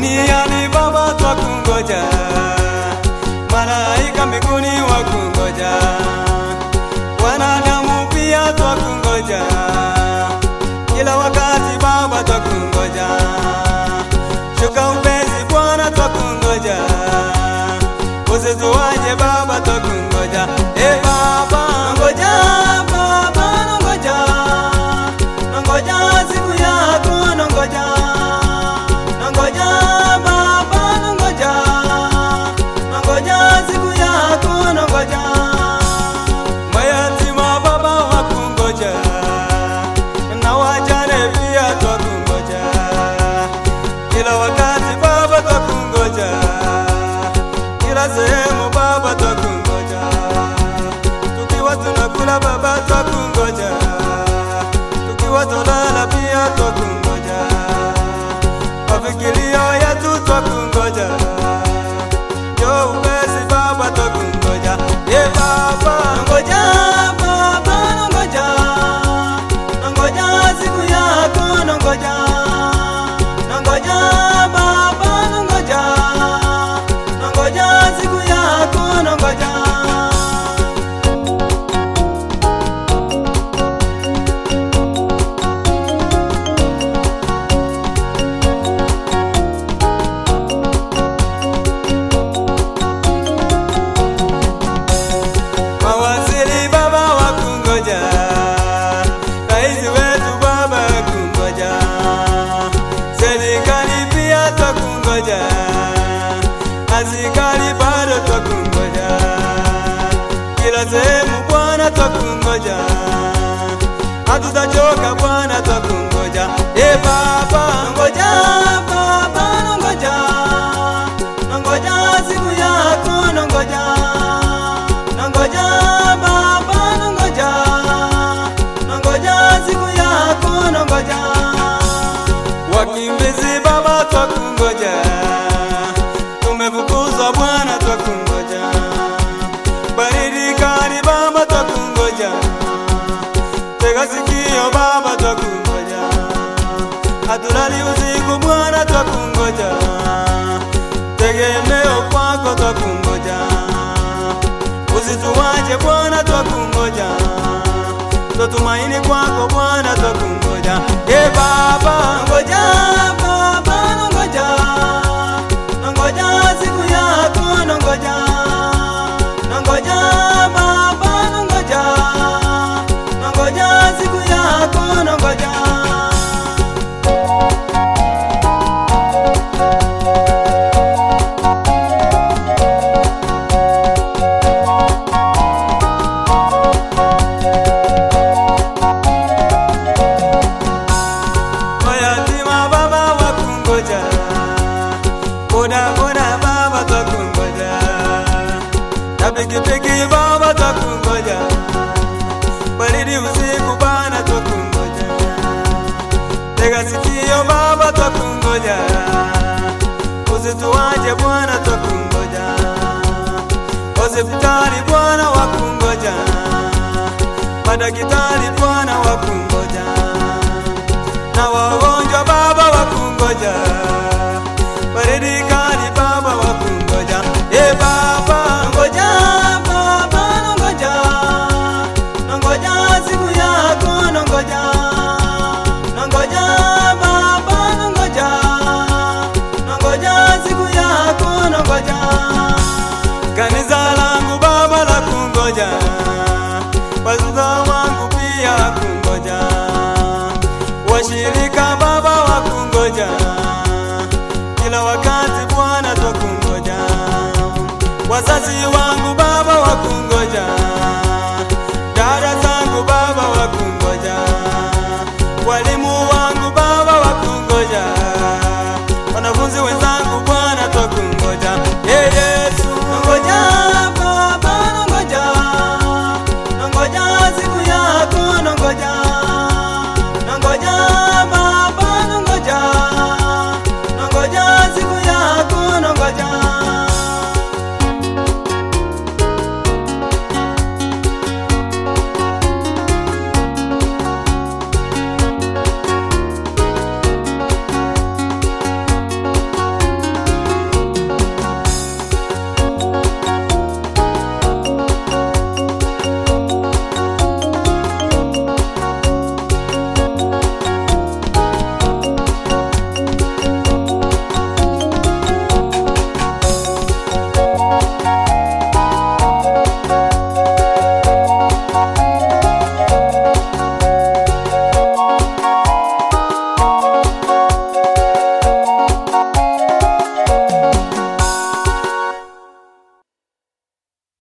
duniani Baba twakungoja, malaika mbinguni wakungoja, wanadamu pia twakungoja, kila wakati Baba twakungoja, shuka upesi Bwana twakungoja, usituache Baba twakungoja. Baba ngoja, Baba ngoja, ngoja siku yako ngoja, ngoja Baba ngoja, ngoja siku yako ngoja, mayatima Baba wakungoja, na wajane pia twakungoja, kila wakati Baba twakungoja, kila sehemu Baba twakungoja, tukiwa tunakula Baba twakungoja, tukiwa tunalala pia twakungoja, mafikirio yetu twakungoja, njoo upesi Baba twakungoja. Baba ngoja, Baba ngoja, ngoja siku yako ngoja, ngoja Baba ngoja, ngoja siku yako ngoja. Mawaziri Baba wakungoja, rais wetu Baba wakungoja, serikali pia twakungoja, askari bado twakungoja, kila sehemu Bwana twakungoja, hatutachoka Bwana twakungoja. Baba ngoja, Baba ngoja, ngoja siku yako ngoja, ngoja Baba ngoja, ngoja siku yako ngoja, wakimbizi Baba twakungoja, tumefukuzwa Bwana twakungoja, baridi kali Baba twakungoja, tega sikio Baba twakungoja, hatulali usiku Bwana twakungoja, tegemeo kwako twakungoja, usituache Bwana twakungoja, tutumaini kwako Bwana twakungoja. Baba ngoja, Baba ngoja, ngoja siku yako ngoja, ngoja Baba ngoja, ngoja siku yako ngoja. Mayatima Baba wakungoja, boda boda Baba twakungoja, na pikipiki Baba twakungoja, baridi usiku Bwana twakungoja, tega sikio Baba twakungoja, usituache Bwana twakungoja, hospitali Bwana wakungoja, madaktari Bwana wakungoja, na wagonjwa Baba wakungoja, baridi kali Baba wakungoja. Baba ngoja, Baba ngoja, ngoja siku yako ngoja, ngoja Baba ngoja, ngoja siku yako ngoja, kanisa langu Baba la kungoja, wazee wangu pia kungoja, washirika Baba wakungoja, kila wakati Bwana twakungoja, wazazi